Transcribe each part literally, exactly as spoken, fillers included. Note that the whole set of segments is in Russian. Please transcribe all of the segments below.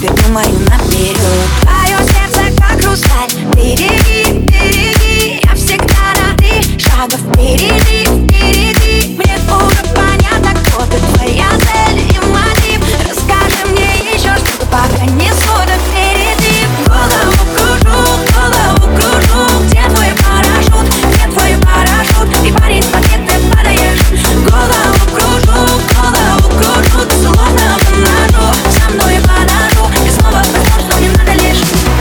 теперь думаю наперед. Твое сердце как хрусталь, береги, береги. Я всегда на три шага впереди, впереди. Мне уже понятно, кто ты, твоя цель и мотив. Расскажи мне еще что-то, пока не суда впереди. Голову кружу, голову кружу. Где твой парашют, где твой парашют? И парень, смотри, ты падаешь. Голову кружу, голову кружу. Ты словно в ножу, со мной подожду. И снова поймешь, что мне надо лишь.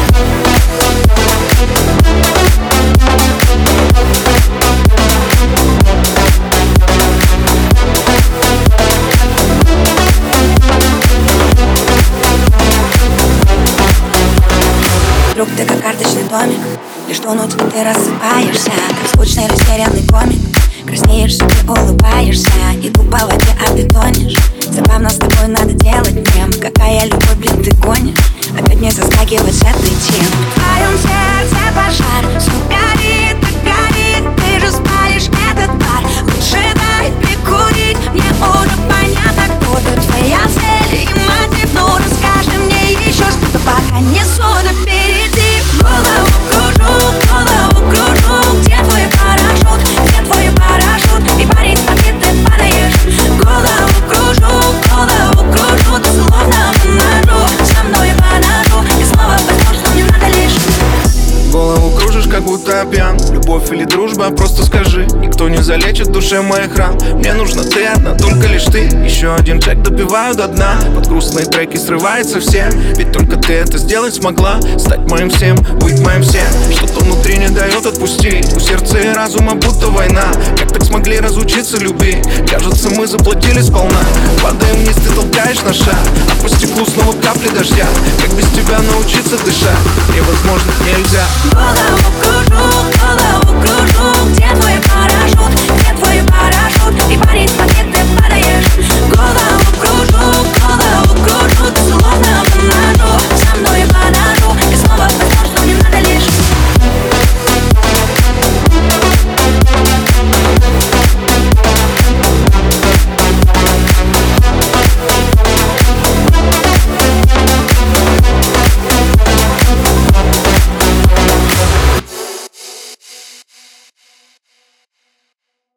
Вдруг ты как карточный домик, лишь тонуть и ты рассыпаешься. Как скучный растерянный комик, краснеешь и улыбаешься. Иду по воде, а ты тонешь. Забавно, с тобой надо делать мем. Какая любовь, блин, ты гонишь. Опять не заскакивать с этой темы. В твоем сердце пожар, все горит и горит. Ты же спалишь этот пар. Лучше дай прикурить. Мне уже понятно, кто ты, твоя цель и мотив. Ну расскажи мне еще что-то, пока не суда впереди. Голову кружу, голову кружу. Где твой парашют, где твой парашют? И парень, смотри, ты падаешь. Голову кружу, голову кружу. Ты словно в ножу, со мной подожду. И снова поймешь, что мне надо лишь. Голову кружишь, как будто пьян. Любовь или дружба, просто скажи. Никто не залечит в душе моих ран. Мне нужна ты одна, только лишь ты. Еще один трек допиваю до дна. Под грустные треки срывается всем. Ведь только ты это сделать смогла. Стать моим всем, быть моим всем. Что-то внутри не дает отпустить. У сердца и разума будто война. Как так смогли разучиться любви? Кажется, мы заплатили сполна. Падаем вниз, ты толкаешь на шаг. А по стеклу снова капли дождя. Как без тебя научиться дышать? Невозможно, нельзя.